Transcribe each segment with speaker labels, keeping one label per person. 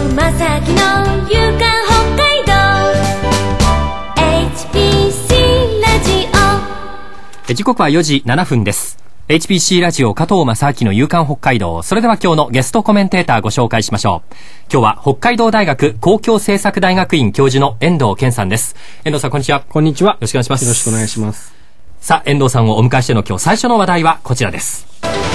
Speaker 1: 正木の夕刊北海道 HBC ラジオ。
Speaker 2: 時刻は4時7分です。HBC ラジオ加藤正明の夕刊北海道。それでは今日のゲストコメンテーターご紹介しましょう。今日は北海道大学公共政策大学院教授の遠藤健さんです。遠藤さん、こんにちは。
Speaker 3: こんにちは。よ
Speaker 2: ろしくお願いします。
Speaker 3: よろしくお願いします。
Speaker 2: さあ、遠藤さんをお迎えしての今日最初の話題はこちらです。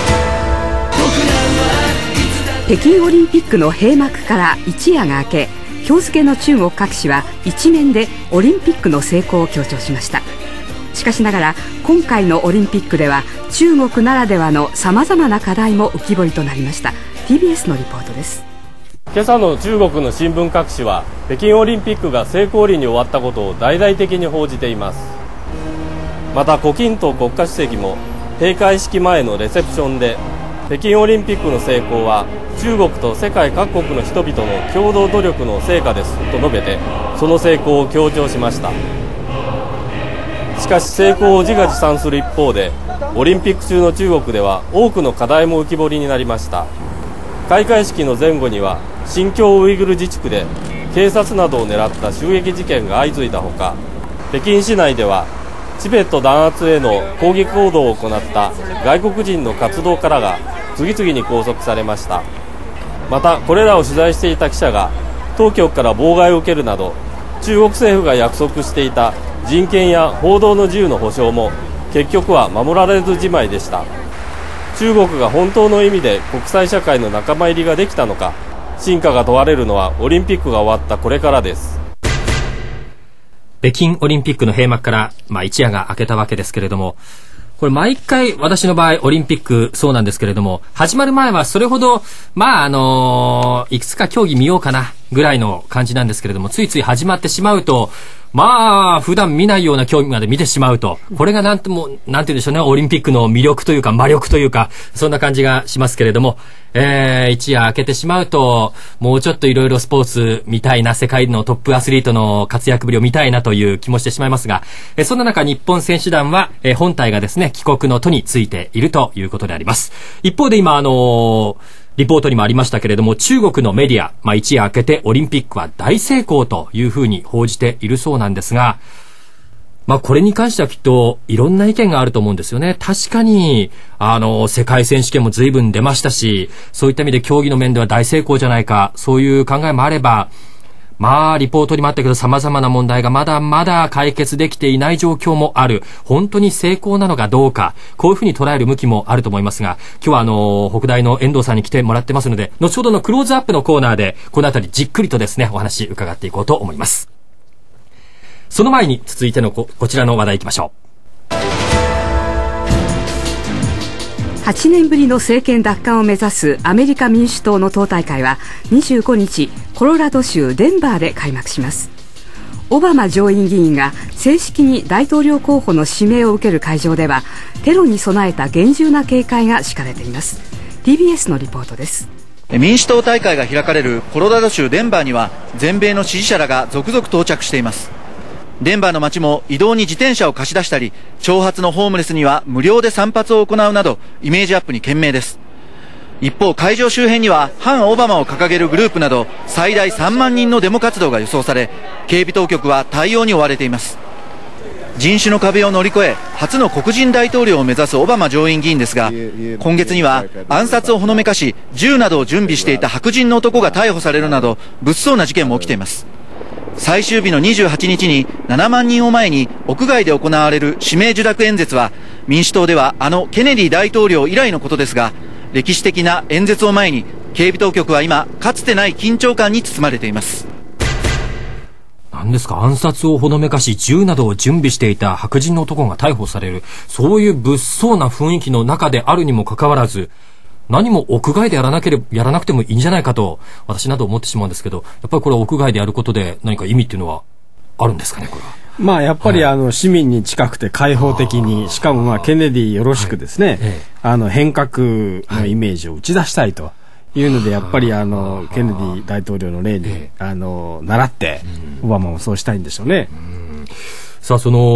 Speaker 4: 北京オリンピックの閉幕から一夜が明け、今日付の中国各紙は一面でオリンピックの成功を強調しました。しかしながら今回のオリンピックでは中国ならではのさまざまな課題も浮き彫りとなりました。 TBS のリポートです。
Speaker 5: 今朝の中国の新聞各紙は北京オリンピックが成功裏に終わったことを大々的に報じています。また胡錦涛国家主席も閉会式前のレセプションで北京オリンピックの成功は中国と世界各国の人々の共同努力の成果ですと述べて、その成功を強調しました。しかし成功を自画自賛する一方で、オリンピック中の中国では多くの課題も浮き彫りになりました。開会式の前後には新疆ウイグル自治区で警察などを狙った襲撃事件が相次いだほか、北京市内ではチベット弾圧への抗議行動を行った外国人の活動家らが次々に拘束されました。またこれらを取材していた記者が当局から妨害を受けるなど、中国政府が約束していた人権や報道の自由の保障も結局は守られずじまいでした。中国が本当の意味で国際社会の仲間入りができたのか、真価が問われるのはオリンピックが終わったこれからです。
Speaker 2: 北京オリンピックの閉幕から、一夜が明けたわけですけれども、これ毎回私の場合オリンピックそうなんですけれども、始まる前はそれほどいくつか競技見ようかなぐらいの感じなんですけれども、ついつい始まってしまうと普段見ないような競技まで見てしまうと、これがなんて言うんでしょうね、オリンピックの魅力というか魔力というか、そんな感じがしますけれども、一夜明けてしまうともうちょっといろいろスポーツ見たいな、世界のトップアスリートの活躍ぶりを見たいなという気もしてしまいますが、そんな中日本選手団は、本体がですね帰国の途についているということであります。一方で今リポートにもありましたけれども、中国のメディア、一夜明けてオリンピックは大成功というふうに報じているそうなんですが、これに関してはきっといろんな意見があると思うんですよね。確かに世界選手権も随分出ましたし、そういった意味で競技の面では大成功じゃないか、そういう考えもあれば、リポートにもあったけど様々な問題がまだまだ解決できていない状況もある。本当に成功なのかどうか、こういうふうに捉える向きもあると思いますが、今日は北大の遠藤さんに来てもらってますので、後ほどのクローズアップのコーナーでこのあたりじっくりとですねお話伺っていこうと思います。その前に続いてのこちらの話題いきましょう。
Speaker 4: 8年ぶりの政権奪還を目指すアメリカ民主党の党大会は25日コロラド州デンバーで開幕します。オバマ上院議員が正式に大統領候補の指名を受ける会場では、テロに備えた厳重な警戒が敷かれています。 TBS のリポートです。
Speaker 6: 民主党大会が開かれるコロラド州デンバーには全米の支持者らが続々到着しています。デンバーの街も移動に自転車を貸し出したり、長髪のホームレスには無料で散髪を行うなどイメージアップに懸命です。一方、会場周辺には反オバマを掲げるグループなど最大3万人のデモ活動が予想され、警備当局は対応に追われています。人種の壁を乗り越え初の黒人大統領を目指すオバマ上院議員ですが、今月には暗殺をほのめかし銃などを準備していた白人の男が逮捕されるなど物騒な事件も起きています。最終日の28日に7万人を前に屋外で行われる指名受諾演説は、民主党ではケネディ大統領以来のことですが、歴史的な演説を前に警備当局は今かつてない緊張感に包まれています。
Speaker 2: 何ですか、暗殺をほのめかし銃などを準備していた白人の男が逮捕される、そういう物騒な雰囲気の中であるにもかかわらず、何も屋外でやらなくてもいいんじゃないかと私など思ってしまうんですけど、やっぱりこれ屋外でやることで何か意味っていうのはあるんですかね。これは
Speaker 3: やっぱり市民に近くて開放的に、しかもケネディよろしくですね、変革のイメージを打ち出したいというので、やっぱりケネディ大統領の例に習ってオバマもそうしたいんでしょうね。
Speaker 2: さあ、その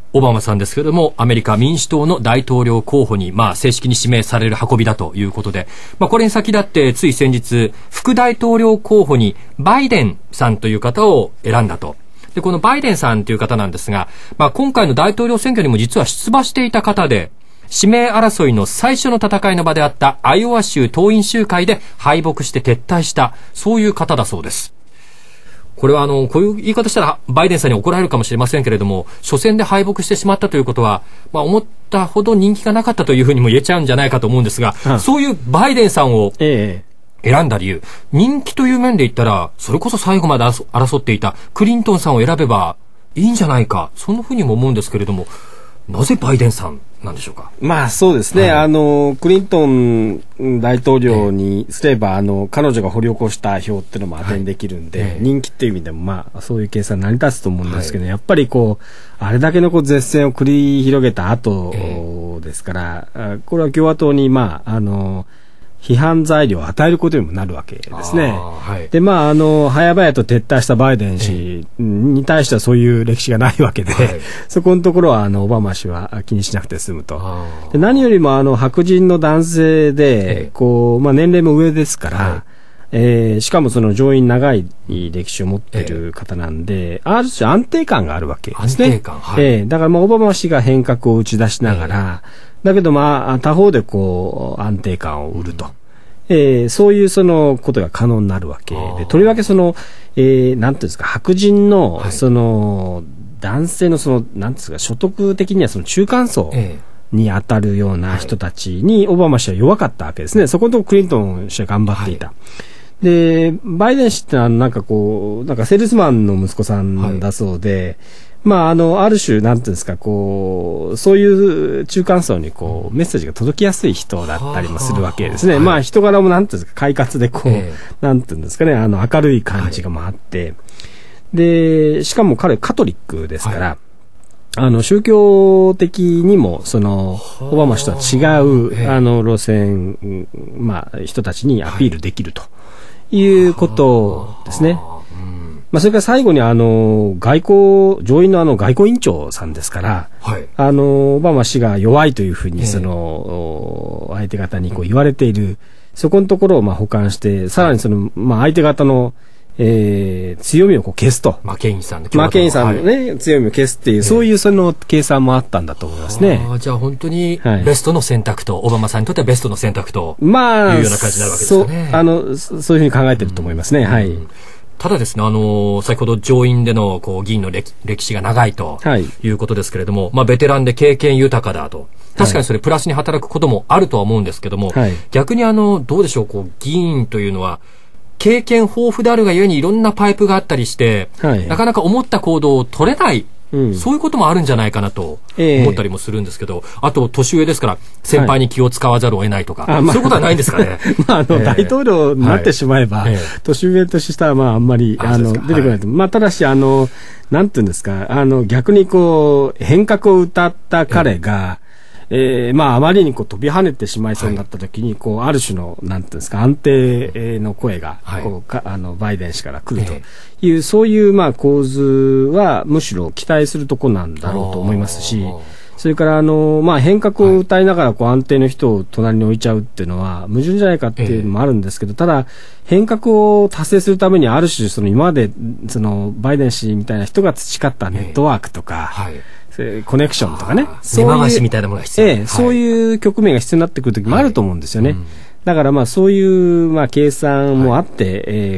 Speaker 2: オバマさんですけれども、アメリカ民主党の大統領候補に、正式に指名される運びだということで、これに先立ってつい先日、副大統領候補にバイデンさんという方を選んだと。で、このバイデンさんという方なんですが、今回の大統領選挙にも実は出馬していた方で、指名争いの最初の戦いの場であったアイオワ州党員集会で敗北して撤退した、そういう方だそうです。これはこういう言い方したらバイデンさんに怒られるかもしれませんけれども、初戦で敗北してしまったということは、思ったほど人気がなかったというふうにも言えちゃうんじゃないかと思うんですが、そういうバイデンさんを選んだ理由、人気という面で言ったら、それこそ最後まで争っていたクリントンさんを選べばいいんじゃないか、そんなふうにも思うんですけれども、なぜバイデンさんなんでしょうか。
Speaker 3: そうですね、クリントン大統領にすれば、彼女が掘り起こした票っていうのも当てにできるんで、人気っていう意味でもそういう計算成り立つと思うんですけど、やっぱりあれだけの絶戦を繰り広げた後ですから、これは共和党に批判材料を与えることにもなるわけですね。で、早々と撤退したバイデン氏に対してはそういう歴史がないわけで、そこのところはオバマ氏は気にしなくて済むと。で、何よりも白人の男性で、年齢も上ですから、しかもその上院長い歴史を持っている方なんで、ある種安定感があるわけですね。
Speaker 2: 安定感、
Speaker 3: だからオバマ氏が変革を打ち出しながら、だけど他方で安定感を売ると。そういうことが可能になるわけで、とりわけなんていうんですか、白人の男性のなんていうんですか、所得的には中間層に当たるような人たちにオバマ氏は弱かったわけですね。そことクリントン氏は頑張っていた。で、バイデン氏ってなんかセールスマンの息子さんだそうで、ある種、なんていうんですか、そういう中間層にメッセージが届きやすい人だったりもするわけですね。人柄もなんていうんですか、快活でなんていうんですかね、明るい感じがあって、で、しかも彼カトリックですから、宗教的にも、オバマ氏とは違う、路線、人たちにアピールできるということですね。それから最後に上院の外交委員長さんですから、オバマ氏が弱いというふうに相手方に言われている、そこのところを補完して、さらに相手方の強みを消すと。
Speaker 2: マケインさんの
Speaker 3: ね、強みを消すっていう、そういう計算もあったんだと思いますね。
Speaker 2: じゃあ本当にベストの選択と、オバマさんにとってはベストの選択というような感じになるわけですかね。
Speaker 3: そういうふうに考えてると思いますね。
Speaker 2: ただですね、先ほど上院での議員の歴史が長いということですけれども、ベテランで経験豊かだと。確かにそれプラスに働くこともあるとは思うんですけども、逆にどうでしょう、議員というのは、経験豊富であるがゆえにいろんなパイプがあったりして、なかなか思った行動を取れない、そういうこともあるんじゃないかなと思ったりもするんですけど、あと年上ですから先輩に気を使わざるを得ないとか、そういうことはないんですかね。
Speaker 3: 大統領になってしまえば、年上と下はあんまり出てこないと。ただしなんていうんですか、逆に変革を謳った彼が、あまりに飛び跳ねてしまいそうになった時に、ある種の、なんていうんですか、安定の声が、バイデン氏から来るという、そういう、構図は、むしろ期待するとこなんだろうと思いますし、それから、変革を謳いながら、安定の人を隣に置いちゃうっていうのは、矛盾じゃないかっていうのもあるんですけど、ただ、変革を達成するために、ある種、今まで、バイデン氏みたいな人が培ったネットワークとか、コネクションとかね、
Speaker 2: 根回しみたいなものが必要、
Speaker 3: そういう局面が必要になってくる時もあると思うんですよね。だからそういう計算もあって、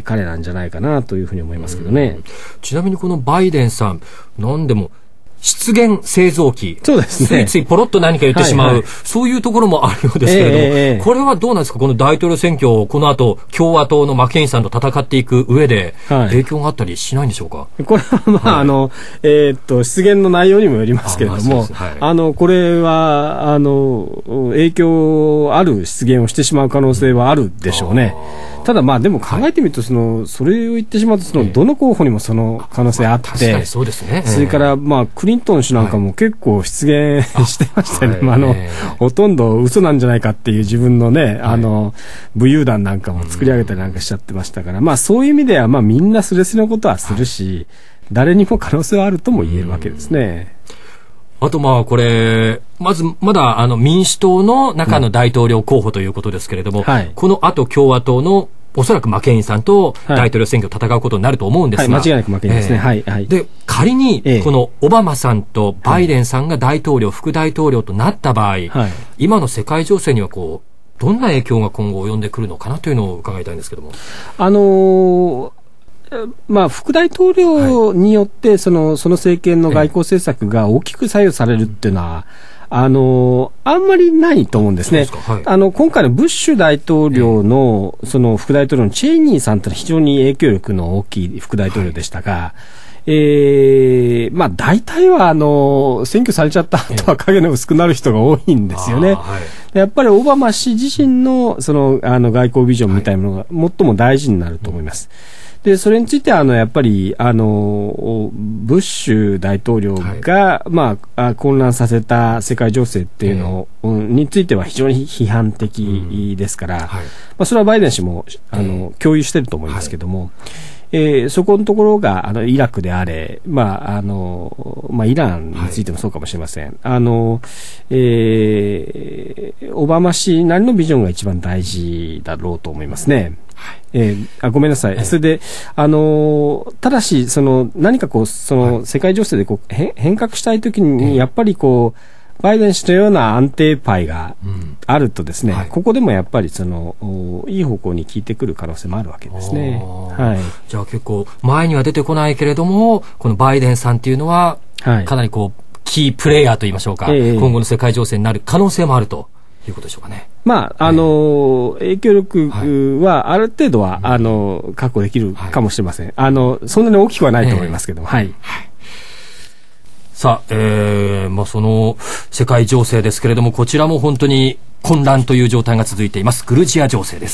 Speaker 3: 彼なんじゃないかなというふうに思いますけどね。
Speaker 2: ちなみにこのバイデンさん、何でも失言製造機、
Speaker 3: そうですね、
Speaker 2: ついついポロッと何か言ってしまう、そういうところもあるようですけれども、これはどうなんですか、この大統領選挙をこの後共和党のマケインさんと戦っていく上で影響があったりしないんでしょうか。
Speaker 3: これは失言の内容にもよりますけれども、これは影響ある失言をしてしまう可能性はあるでしょうね。ただでも考えてみると、それを言ってしまうと、どの候補にもその可能性あって、
Speaker 2: 確かにそうですね。
Speaker 3: それからクリントン氏なんかも結構失言してましたよね。ほとんど嘘なんじゃないかっていう自分のね、武勇団なんかも作り上げたりなんかしちゃってましたから、そういう意味ではみんなスレスレのことはするし、誰にも可能性はあるとも言えるわけですね。
Speaker 2: あとこれまだ民主党の中の大統領候補ということですけれども、この後共和党のおそらくマケインさんと大統領選挙を戦うことになると思うんですが、
Speaker 3: 間違いなくマケインですね。
Speaker 2: で仮にこのオバマさんとバイデンさんが大統領、副大統領となった場合、今の世界情勢にはどんな影響が今後及んでくるのかなというのを伺いたいんですけども。
Speaker 3: 副大統領によって、その政権の外交政策が大きく左右されるっていうのは、あんまりないと思うんですね。今回のブッシュ大統領の、その副大統領のチェイニーさんというのは非常に影響力の大きい副大統領でしたが、大体は、選挙されちゃった後は影の薄くなる人が多いんですよね。やっぱりオバマ氏自身の、外交ビジョンみたいなのが最も大事になると思います。で、それについては、やっぱり、ブッシュ大統領が、混乱させた世界情勢っていうのについては非常に批判的ですから、それはバイデン氏も、共有してると思いますけども、そこのところが、イラクであれ、イランについてもそうかもしれません。オバマ氏なりのビジョンが一番大事だろうと思いますね。ごめんなさい。それで、ただし、何か世界情勢で変革したいときに、やっぱりバイデン氏のような安定牌があるとですね、ここでもやっぱりいい方向に効いてくる可能性もあるわけですね。
Speaker 2: じゃあ結構前には出てこないけれども、このバイデンさんっていうのは、かなりキープレイヤーと言いましょうか、今後の世界情勢になる可能性もあるということでしょうかね。
Speaker 3: 影響力はある程度は、確保できるかもしれません。そんなに大きくはないと思いますけども。
Speaker 2: さあ、その世界情勢ですけれども、こちらも本当に混乱という状態が続いています。グルジア情勢です。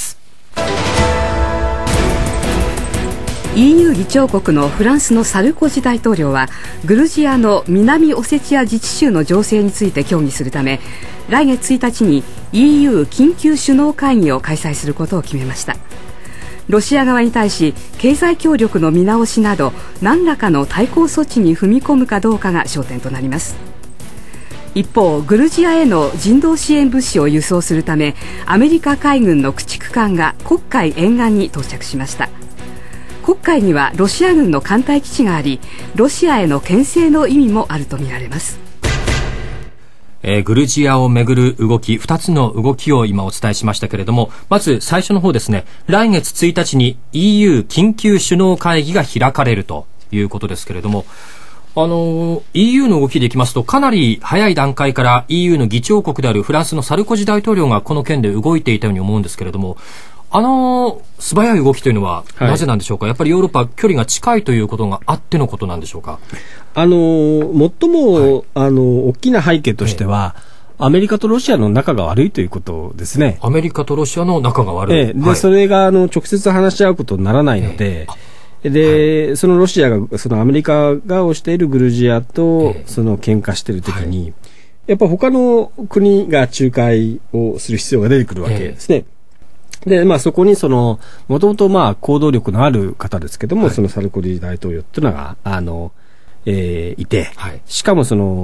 Speaker 4: EU 議長国のフランスのサルコジ大統領は、グルジアの南オセチア自治州の情勢について協議するため、来月1日に EU 緊急首脳会議を開催することを決めました。ロシア側に対し経済協力の見直しなど何らかの対抗措置に踏み込むかどうかが焦点となります。一方、グルジアへの人道支援物資を輸送するため、アメリカ海軍の駆逐艦が黒海沿岸に到着しました。黒海にはロシア軍の艦隊基地があり、ロシアへの牽制の意味もあるとみられます。
Speaker 2: グルジアをめぐる動き、2つの動きを今お伝えしましたけれども、まず最初の方ですね、来月1日に EU 緊急首脳会議が開かれるということですけれども、EU の動きでいきますと、かなり早い段階から EU の議長国であるフランスのサルコジ大統領がこの件で動いていたように思うんですけれども、素早い動きというのはなぜなんでしょうか。やっぱりヨーロッパ距離が近いということがあってのことなんでしょうか。
Speaker 3: 最も、大きな背景としては、アメリカとロシアの仲が悪いということですね。
Speaker 2: アメリカとロシアの仲が悪い。
Speaker 3: それが直接話し合うことにならないので、そのロシアが、アメリカが推しているグルジアと、喧嘩しているときに、やっぱ他の国が仲介をする必要が出てくるわけですね。で、そこにもともと行動力のある方ですけども、そのサルコジ大統領っていうのが、いて、しかも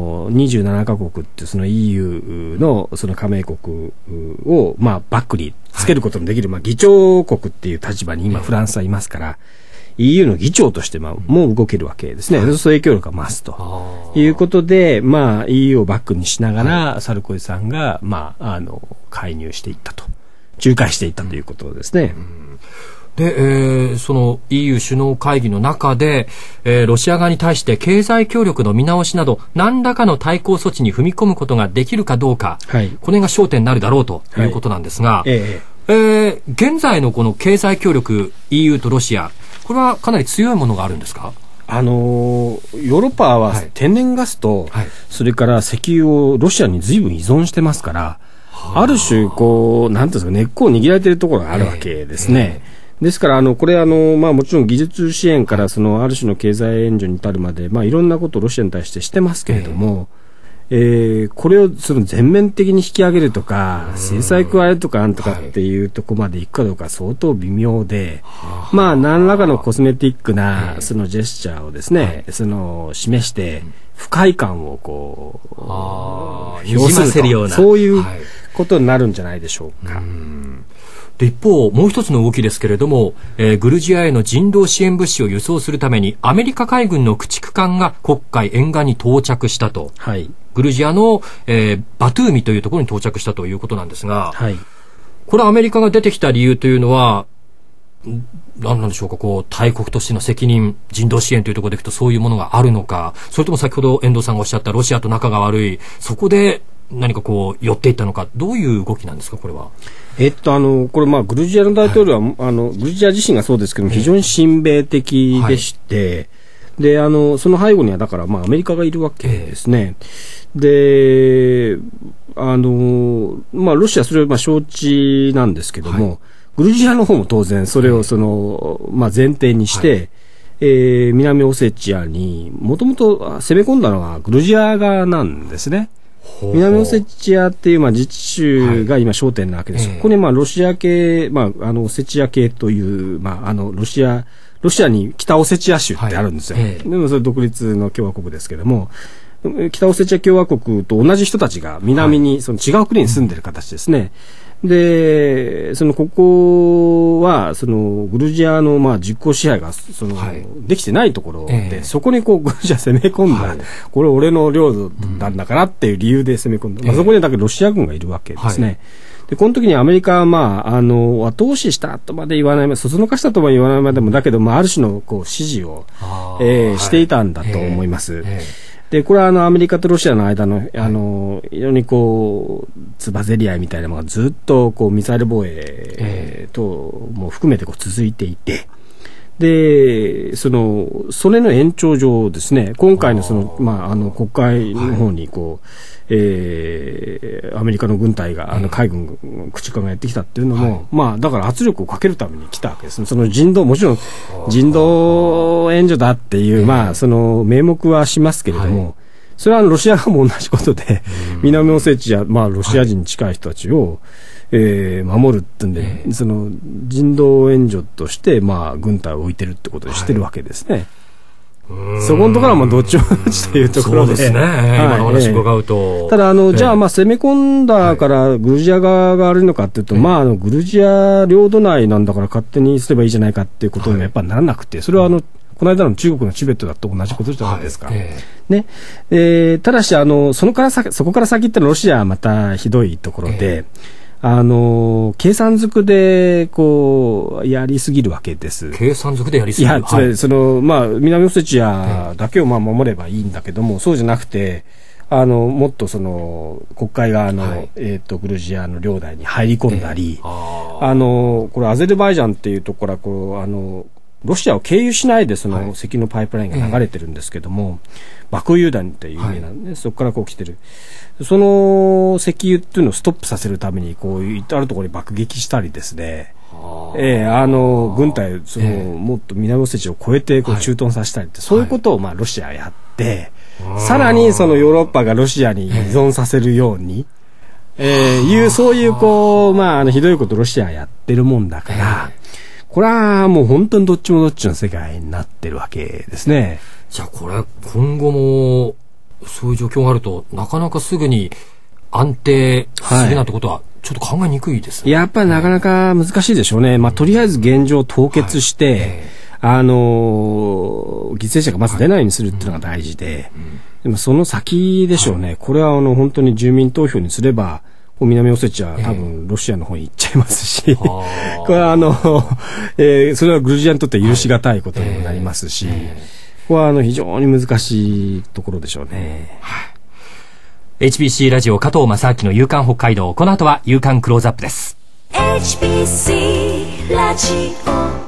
Speaker 3: 27カ国ってEU の加盟国をバックにつけることのできる、議長国っていう立場に今フランスはいますから、EU の議長としてもう動けるわけですね。そういう影響力が増すということで、EU をバックにしながら、サルコジさんが介入していったと。仲介していったということですね。
Speaker 2: で、その EU 首脳会議の中で、ロシア側に対して経済協力の見直しなど何らかの対抗措置に踏み込むことができるかどうか、これが焦点になるだろうということなんですが、現在のこの経済協力 EU とロシア、これはかなり強いものがあるんですか。
Speaker 3: ヨーロッパは天然ガスと、それから石油をロシアに随分依存してますから、ある種、なんていうんですか、根っこを握られているところがあるわけですね。ですから、これもちろん技術支援から、ある種の経済援助に至るまで、いろんなことをロシアに対してしてますけれども、これを全面的に引き上げるとか、制裁加えるとかなんとかっていうところまでいくかどうか相当微妙で、 まあ何らかのコスメティックなそのジェスチャーをですね、その示して不快感をこう
Speaker 2: にじませるような、
Speaker 3: そういうことになるんじゃないでしょうか。
Speaker 2: で一方もう一つの動きですけれども、グルジアへの人道支援物資を輸送するためにアメリカ海軍の駆逐艦が黒海沿岸に到着したと、はい、グルジアの、バトゥーミというところに到着したということなんですが、はい、これアメリカが出てきた理由というのは何なんでしょうか。こう大国としての責任、人道支援というところでいくとそういうものがあるのか、それとも先ほど遠藤さんがおっしゃったロシアと仲が悪い、そこで何かこう寄っていったのか、どういう動きなんですかこれは。
Speaker 3: これグルジアの大統領は、はい、グルジア自身がそうですけども非常に親米的でして、でその背後にはだからアメリカがいるわけですね。でロシアそれは承知なんですけども、はい、グルジアの方も当然それを前提にして、はい、南オセチアにもともと攻め込んだのはグルジア側なんですね。南オセチアっていう自治州が今焦点なわけです。ここにロシア系、オセチア系という、ロシアに北オセチア州ってあるんですよ。でもそれ独立の共和国ですけども、北オセチア共和国と同じ人たちが南にその違う国に住んでる形ですね。で、ここはグルジアの実効支配ができてないところで、そこにグルジア攻め込んだ、これ俺の領土なんだからっていう理由で攻め込んだ。そこにだけロシア軍がいるわけですね。でこの時にアメリカは後押ししたとまで言わない、そそのかしたとは言わないまでもだけど、ある種の支持を、していたんだと思います。でこれはアメリカとロシアの間の非常につばぜり合いみたいなのがずっとミサイル防衛等も含めて続いていて、でそれの延長上ですね、今回の国会の方にアメリカの軍隊が海軍駆逐艦がやってきたっていうのも、だから圧力をかけるために来たわけですね。もちろん人道援助だっていう名目はしますけれども、それはロシア側も同じことで、南オセチアロシア人に近い人たちを守るってんで、人道援助として軍隊を置いてるってことにしてるわけですね。そこのところはどっちもどっちというところで。
Speaker 2: そうですね。今の話伺うと。
Speaker 3: ただじゃあ攻め込んだからグルジア側が悪いのかっていうと、グルジア領土内なんだから勝手にすればいいじゃないかっていうことにもやっぱりならなくて、それはこの間の中国のチベットだと同じことじゃないですか。ね。ただしそこから先ってのロシアはまたひどいところで、計算づくでやりすぎるわけです。
Speaker 2: 計算づくでやりすぎる。
Speaker 3: いや、つまり南オセチアだけを守ればいいんだけども、そうじゃなくてもっと国会側の、グルジアの領内に入り込んだり、これアゼルバイジャンっていうところはロシアを経由しないで石油のパイプラインが流れてるんですけども、バクユーダンっていう有名なんで、そこから来てる。その石油っていうのをストップさせるためにあるところに爆撃したりですね、軍隊もっと南オセチアを越えて駐屯させたりって、そういうことをロシアやって、さらにヨーロッパがロシアに依存させるように、そういうひどいことをロシアやってるもんだから、これはもう本当にどっちもどっちの世界になってるわけですね。
Speaker 2: じゃあこれ今後もそういう状況があるとなかなかすぐに安定するなんてことはちょっと考えにくいですね。
Speaker 3: やっぱりなかなか難しいでしょうね。とりあえず現状凍結して、犠牲者がまず出ないようにするっていうのが大事で、でもその先でしょうね。これは本当に住民投票にすれば南オセチアは多分ロシアの方に行っちゃいますし、これはそれはグルジアにとって許しがたいことにもなりますし、これは非常に難しいところでしょうね。
Speaker 2: HBC ラジオ加藤正明の夕刊北海道、この後は夕刊クローズアップです。
Speaker 1: HBC ラジオ